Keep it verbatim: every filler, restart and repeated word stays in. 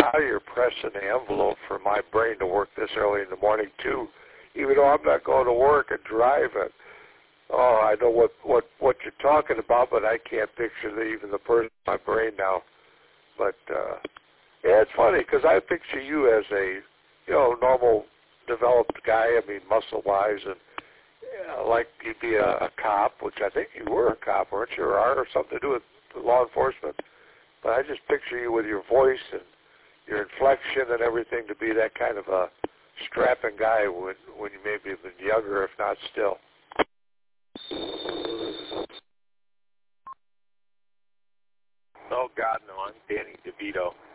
how you're pressing the envelope for my brain to work this early in the morning too, even though I'm not going to work and driving. Oh, I know what, what, what you're talking about, but I can't picture the, even the person in my brain now. But, uh, yeah, it's funny because I picture you as a, you know, normal developed guy, I mean, muscle-wise, and you know, like you'd be a, a cop, which I think you were a cop, weren't you, or are, or something to do with law enforcement. But I just picture you with your voice and your inflection and everything to be that kind of a strapping guy when, when you maybe have been younger, if not still. Oh, God, no, I'm Danny DeVito.